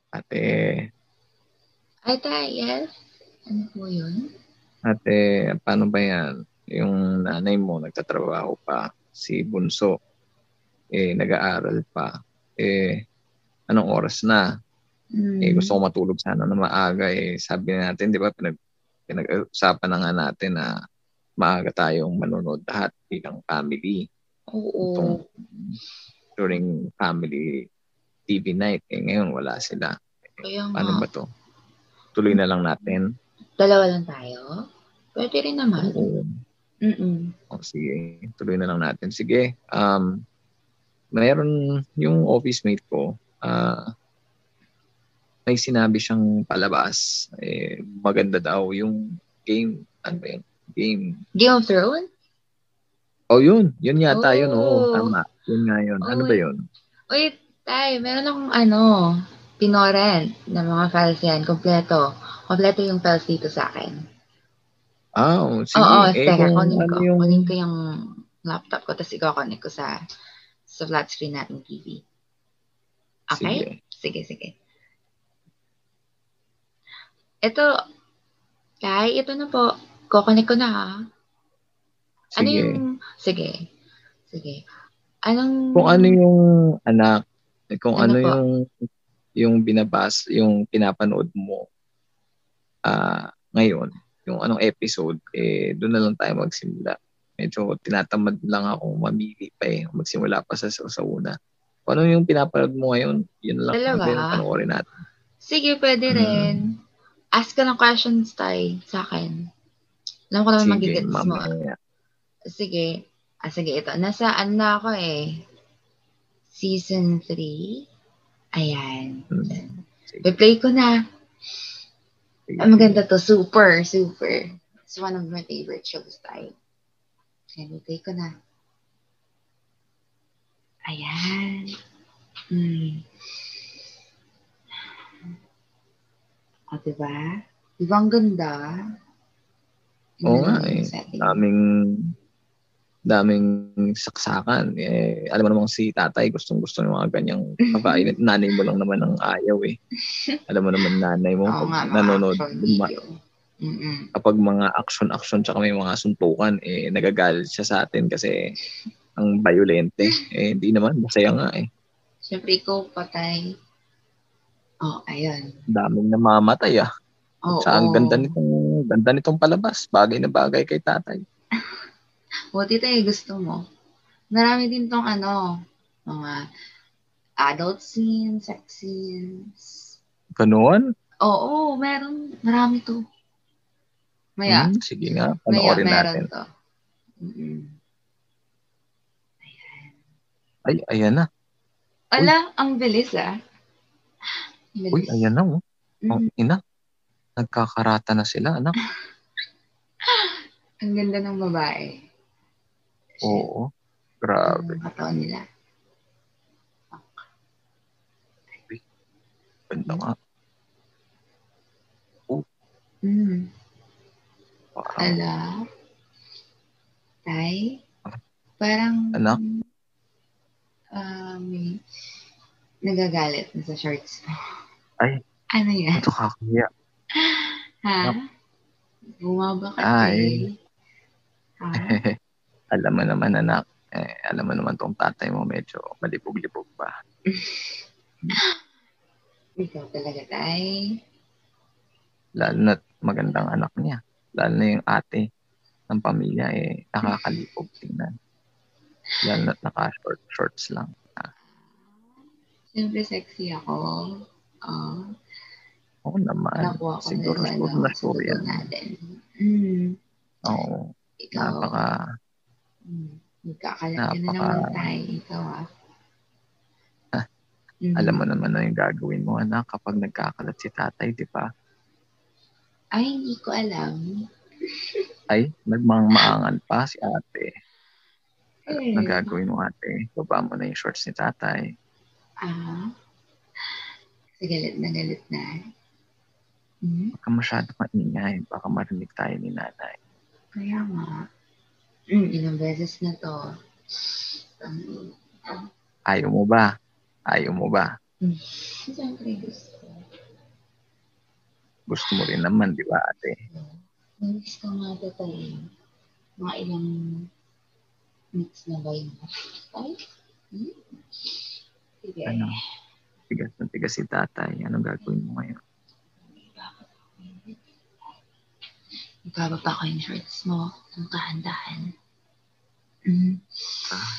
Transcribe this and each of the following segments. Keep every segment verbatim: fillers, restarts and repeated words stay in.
Ate, Ate, yes? Ano po yun? ate, paano ba yan? Yung nanay mo nagtatrabaho pa, si Bunso, eh, nag-aaral pa. Eh, anong oras na? Eh, gusto Hmm. ko matulog sana na maaga. Eh, sabi natin, di ba, pinag, pinag-usapan na nga natin na maaga tayong manonood lahat bilang family. Itong Oo. during family T V night. Eh, ngayon wala sila. Kaya nga. Paano ba to? Tuloy na lang natin. Dalawa lang tayo? Pwede rin naman. Oo. Mm-mm. O, sige, tuloy na lang natin. Sige, um, mayroon yung office mate ko, ah, may sinabi siyang palabas. Eh, maganda daw yung game. Ano ba yun? Game. Game of Thrones? Oh, yun. Yun yata yun. Oo, Oh. tama. Yun nga yun. Ano ba Uy. yun? Uy, tay, meron akong ano, pinorent na mga files yan. Kompleto. Kompleto yung files dito sa akin. Ah, oh, Oo, sige. Eh, teka, kung kunin ano ko. yung... Kunin ko yung laptop ko, tapos i-connect ko sa, sa flat screen natin T V. Okay? Sige. Sige, sige. Ito, Tay, ito na po. Kukonek ko na ha. Ano yung... Sige. Sige. Sige. Anong... Kung ano yung anak, eh, kung Ano ano po? yung yung binabas, yung pinapanood mo ah ngayon, yung anong episode, eh doon na lang tayo magsimula. Medyo tinatamad lang ako mamili pa eh, magsimula pa sa, sa una. Kung ano yung pinapanood mo ngayon, yun lang din Talaga? panoorin natin. Sige, pwede Mm, rin. Ask ka ng questions, Tay, sa akin. Alam ko naman sige, magigets mo. mamaya. Sige. Ah, sige, ito. Nasa ano na ako eh. Season three. Ayan. Mm, sige, Replay ko na. sige, Ah, maganda sige. to. Super, super. It's one of my favorite shows, Tay. Ayan, replay ko na. Ayan. Hmm. O, diba? Diba ang ganda? Oo Ang nga ganda eh, yung setting. daming daming saksakan. Eh, alam mo namang si tatay gustong gusto ng mga ganyang babae. Nanay mo lang naman ang ayaw eh. Alam mo naman nanay mo Oo pag nga, mga nanonood, action ma- video. Mm-mm. kapag mga action-action tsaka may mga suntukan, eh nagagalit siya sa atin kasi ang violente. Eh hindi naman, masaya nga eh. Siyempre, ikaw patay. Oh, ayun. Daming namamatay ah. At saka ang ganda Oo. nitong, ganda nitong palabas. Bagay na bagay kay tatay. Buti tayo gusto mo. Marami din tong ano, mga adult scenes, sex scenes. Ganoon? Oo, meron. Marami to. Maya, Hmm, sige nga, maya, panoorin meron natin. to. Mm-mm. Ay, ayan na. Uy, Ala, ang bilis ah. Ang uy, bilis. ayan na oh. Ang Mm. ina, nagkakarata na sila, anak. Ang ganda ng babae. Shit. Oo, Ang grabe. katawan nila. Uy, ganda Mm. nga. Oh, Mm. parang, Ala, tay. Parang anak, um, may nagagalit na sa shorts mo. ay, Ano yan? ito kakaya. Ha? Anak, Bumaba kasi. ay, Ha? alam mo naman anak, eh, alam mo naman tong tatay mo medyo malibog-libog pa. Ikaw talaga, tay. Lalo na't magandang anak niya. Lalo na yung ate ng pamilya, eh, nakakalibog tingnan. Lalo na't naka-short shorts lang. Ah, Siyempre sexy ako. Oh, oo naman. nakuha ko na Siguro, sa, siguro ano, na sa sure dugo yan. natin. Mm. Oo, Ikaw, napaka, mm, magkakalat ka na napaka, naman, tay. Ikaw, ah. ah, alam mo Mm. naman na yung gagawin mo anak kapag nagkakalat si tatay, di ba? Ay, hindi ko alam. Ay, nagmangmaangan pa si ate. Alam mo na Eh, gagawin mo ate. Baba mo na yung shorts ni tatay. ah, kasi galit na galit na. Hmm? Huwag ka masyado maingay. Baka marinig tayo ni nanay. Kaya nga. Mm, ilang beses na to. Um, Ayaw mo ba? Ayaw mo ba? Hmm. Siyempre gusto. Gusto mo rin naman, di ba ate? Namiss ka nga tatay. Mga ilang weeks na ba yun? Ay? Hmm? Sige. Ano? Tigas na tigas si tatay. Anong gagawin mo ngayon? Ibababa ko yung shorts mo ng dahan-dahan. Mm. Ah,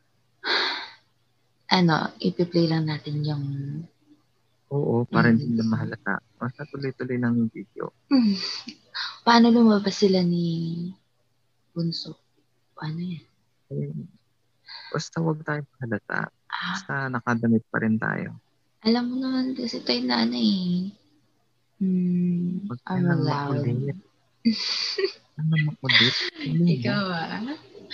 Ano, ipi-play lang natin yung... oo, para hindi Mm. na mahalata. Basta tuloy-tuloy lang yung video. Mm. Paano lumabas sila ni Bunso? Paano yan? Eh, basta huwag tayo mahalata. Ah, Basta nakadamit pa rin tayo. alam mo naman kasi tayo na ano eh. Hmm, Huwag ka I'm nang allowed. makulit. Ano makulit? Ano mo? Ikaw ah.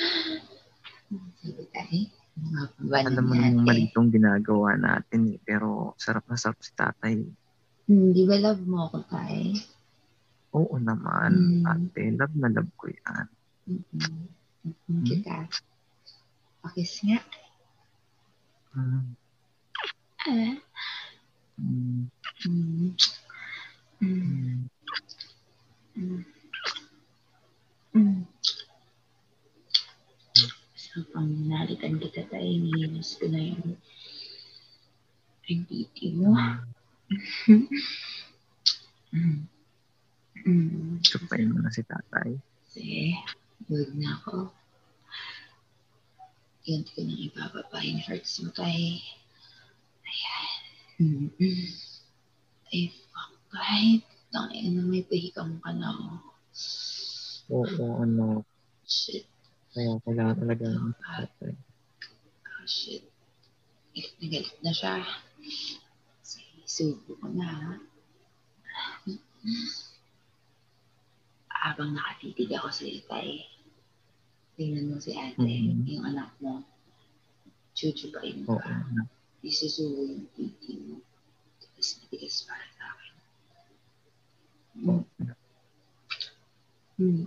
Sige tayo. Mapabanan Alam mo namang natin. mali itong ginagawa natin eh. Pero sarap na sarap si tatay. Hmm, di ba love mo ako tayo? Oo naman, Hmm. ate. Love na love ko yan. Mm-mm. Mm-mm, Hmm? kita. Pakis nga. Hmm. Ah. Hmm. Mm. Mm. Hmm. Mm. Mm. So, pang nalitan kita tayo, nihinas ko na yung yung titi mo. Mm. Mm. Supayin mo na si tatay. Kasi, huwag na ako. Yan ko nang ibababa yung shorts mo tayo. Ayan. Mm-mm. Ay, fuck, kahit tangin na may pahikam ka na. Oo, ano. Shit. Kaya kailangan talaga Oh, ng ah, tatay. oh, shit. Galit na galit na siya. Sige, subo ko na. ha? Habang nakatitig ako sa itay, tingnan mo si ate, Mhm. yung anak mo. Chuchupain Oo. ka. Isusubo yung titi mo. Tigas na tigas para sa akin. Oo. Mm.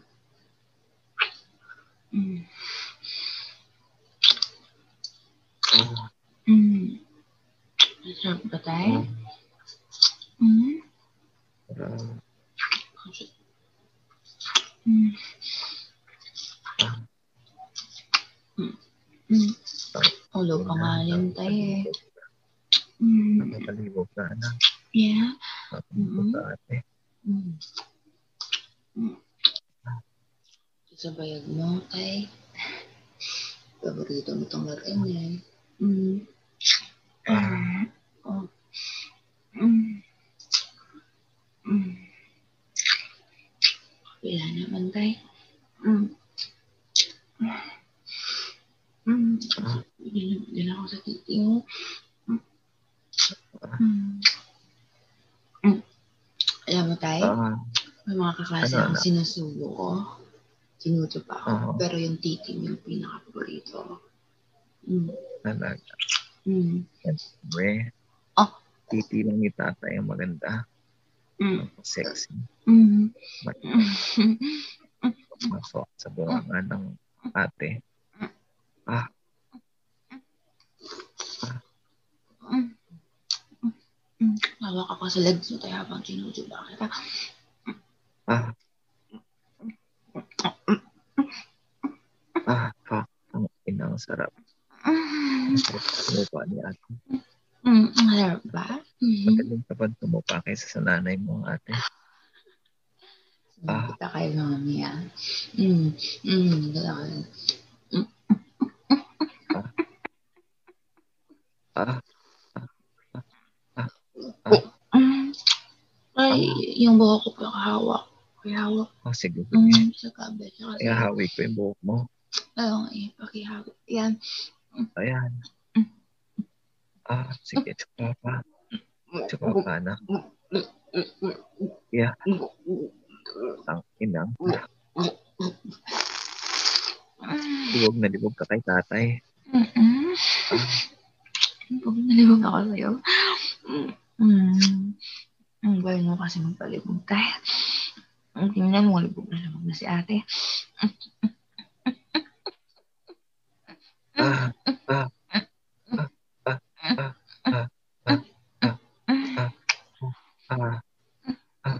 Mm. Oo. Mm. Masarap ba tayo? Oo. Mm. Para- Mm. ah, Mm. Mm. tang- Ulo pa nga yun tayo eh. Nakakalibog. Mm. Nakakalibog ka na. Yeah. Nakakalibog Mm. ka ate. Mm. Mm. Sa bayag mo, tay. Paborito mo itong latin eh. Mm. Ah. Oh. Mm. Mm. Wala naman, tay. Mm. Mm. Ah. Din ako sa titi mo. Ah. Mm. Mm. Alam mo, tay, Ah. may mga kaklase Ano, akong ano? sinusubo ko. Sinuto pa ako. Oo. Pero yung titi mo yung pinaka-paborito ko. Mm. Talaga. Mm. Siyempre. Oh. Titi lang ni tatay ang maganda. Mm. Ang sexy. Mm. Masok sa buwangan ng ate. Ah. Ah. Mm. Mm. Hawak ako sa legs mo tayo habang sinusuba kita. Ah. Ah. Fuck. Ang inang sarap. Ang sarap tumupa ni ate. Mm. Masarap ba? Magaling ka ba tumupa kaysa sa nanay mo ate? Ah. Kita kay mami ah. Mm. Mm. Gano'n. Mm. Ah. Ah. Ah. Ah. Mm. Ay, Ah. yung buhok ko pakahawak. Pakihawak. Oh, sige, sige. Mm. Sa kabe. Kasi, Ihahawi ko yung buhok mo. ayun eh, pakihawak. Yan. Ayan. Ah, sige. Tsaka pa. Tsaka pa na. Yeah. Ang inang. Libog na libog ka kay tatay. Mm-mm. Ah. Libog na libog ako sa'yo. Mm. Ang galing mo kasi magpalibog tayo. Tingnan mo, libog na libog na si ate. Ah. Ah. Ah. Ah. Ah. Ah. Ah. Ah, ah,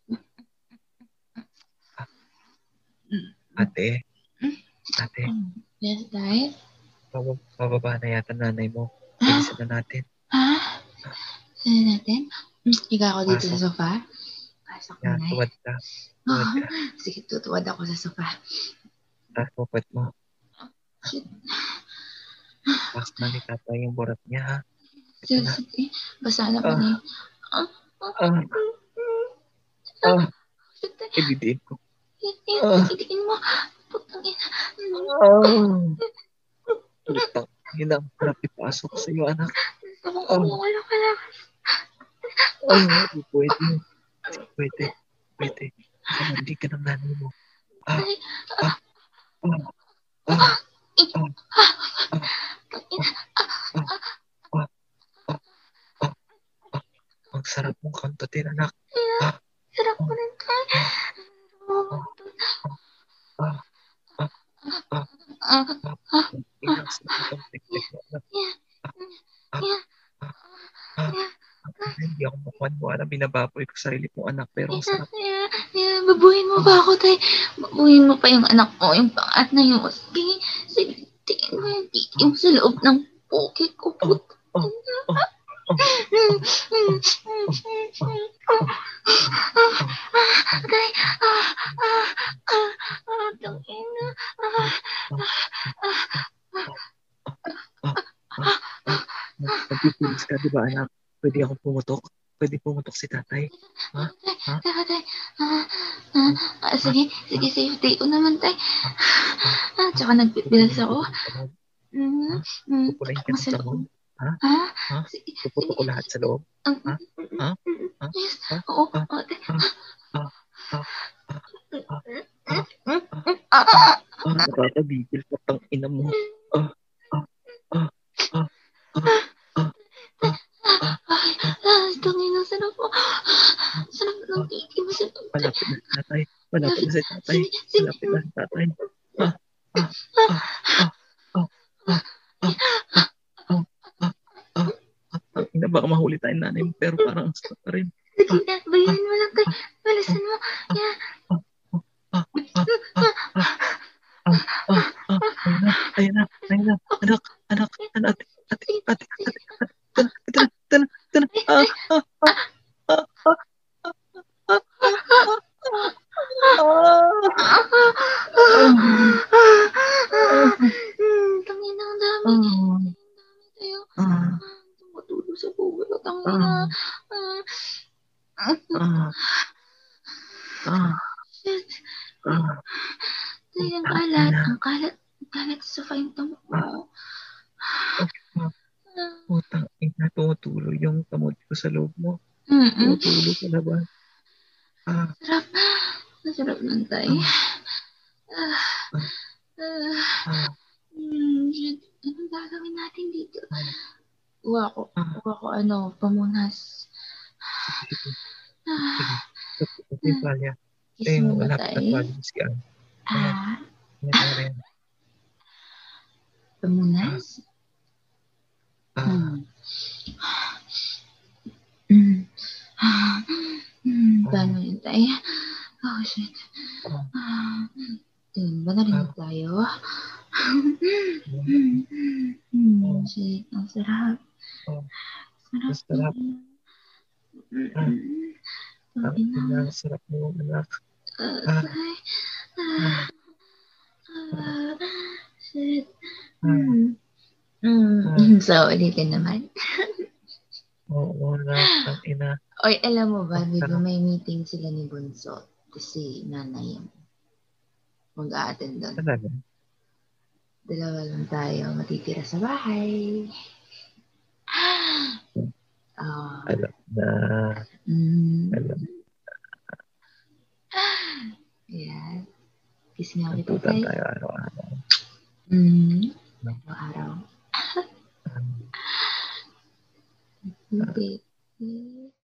ah, ate, ate, Yes, Tay? mabab- mababa na yata nanay mo. Ha? Bilisan na natin. Ha? Sino natin? Hmm, Higa ako dito sa Pasok. sofa? Pasok mo Yan, na. tuwad ka. Tuwad Oo. ka. Sige, tutuwad ako sa sofa. Tapos pupat mo. Shit. Pasok na ni tatay yung burat niya, ha? Ito Sige, na. sige. Basa na pa Ah, na yun. Ah, ah, ah, ah, ah. shit. Ibidiin ko. Yan, Ah, itiin mo. Putang ina. ah. Putang ina, harap ipasok sa iyo, anak. Gusto kong Ah, umuwala ka lang. ah, di pwede. Di pwede. Pwede. Kakamandi ka ng nanay mo. Ah, Ay, ah, ah, ah, eh, ah, ah, putang ina. ah, ah, ah, ah, ah. Ang sarap mong kantatin, anak. Ina, Ah, sarap ko ah, rin tayo. ah, ah, ah, ah, ah, Ah, ah. ah, Inang sarap ang teknik mo, anak. yeah, Ah, ah, yeah, ah, ah. yeah. Ang ina, hindi ako makuha na binababoy ko sarili kong anak, pero ang Ina, sarap. ina, ina, babuhin mo Ah, pa ako, tay. Babuhin mo pa yung anak ko, yung pangat na yun. Sige, sige, tingin mo yung titi ah, mo sa loob ng poke ko, ah, puto. ah, ah, ah, ah, ah, ah, ah, ah, ah, ah, Tay, ah, ah, ah, ah, tangina, ah, ah, ah, ah. Nag- Nagpipilis ka, di ba, anak? Pwede akong pumutok? Pwede pumutok si tatay? Ha? tay, Ha? tay, tay, ah, ah, Ha? ah, Ha? sige, Ha? sige, safety ko naman, tay. Ha? Ha? Ah, Ha? tsaka nagpipilas Pupulahin ako. kita ng tamad. Mm, Ha? mm, Pupulahin takot ka mo ng sa tamad. loob. Ha? Ha? Ha? Sige, Puputok sige. ko lahat sa loob. Ang, Ha? Ha? Ha? yes, Ha? oo, Ha? oo, tay. Ha? Ha? Ha? Ha? Ha? Ha? Ha? Ah, Ah, ah, ah, nakakabigil ka tang ina mo. Ah, ah, ah, ah, ah, ah, ah, ah, ay, ah, ay, tangina, sarap mo. ah, Sarap ng ah. titi mo sa loob, tay. Malapit na si tatay. Malapit na si tatay. Sige, sige. Malapit na si tatay. Ah, ah, ah, ah, ah, ah, ah, ah, ah, ah, ah, ah. Ang ina, baka mahuli tayong nanay mo, pero parang ang sarap pa rin. Sige, Ah, na, ah, bayanin mo lang, tay. ah, ah, Balasan mo. ah, Yeah. ah, ah, ah, ah, ah, ah, ah, ah, ayun na, ayun na, ayun na, anak, anak, anak, ate, Sige, ate, sige. ate, ate, ate, ate, ate, ate, ate, ate, ah, ah, ah, ah, ah, ah, ah, ah, ah, Hmm, tangina, ang dami. ah, Ang dami tayo. ah, Ah, tumutulog sa puso, tangina. ah, Ah, ah, ah, ah, shit. ah, Tay, ang putang kalat. ina, Ang kalat. Ang kalat sa fine mo. ah, ah, ah, Ah, putang ina, tumutulo yung tamod ko sa loob mo, mm-mm. tumutulo sa labas, ah, Sarap. Masarap lang, tay. ah, Ah, ah, ah, ah, hmm, shit. Anong gagawin natin dito? ah, Kuha ko. ah, Kuha ko, ano, pamunas. sige, sige, sige, Ah, ito, ito yung ah. palya, ito Kiss yung mo ba, malapit na tay? tuwalya si Ann, ayan, Ah, ayan, ayan, ayan, ah, pamunas? ah, Hmm. Hmm. Ah, hmm. ah, Paano yun, tay? Oh, shit. ah, Ah, tingin ba narinig ah, tayo? ah, Hmm. Hmm. ah, Shit. Ang sarap. ah, Sarap ng masarap, ina. ah, Mm-mm. Ang ang ina. ina, sarap mo, anak, Ah, ah, tay. ah, Ah, ah, ah, shit. ah, Hmm. ah, Hmm. So, ulitin naman. oo, anak, ang ina, Oy, alam mo ba, ang di ba sarap, may meeting sila ni Bunso? Kasi nanay yung mag-a-attend doon. talaga, Dalawa lang tayo matitira sa bahay. Ah, alam na, alam, mm, yeah. Kiss nga kita, nagtutan tay. tayo araw-araw, Mm, no? araw-araw. Ah, Hindi.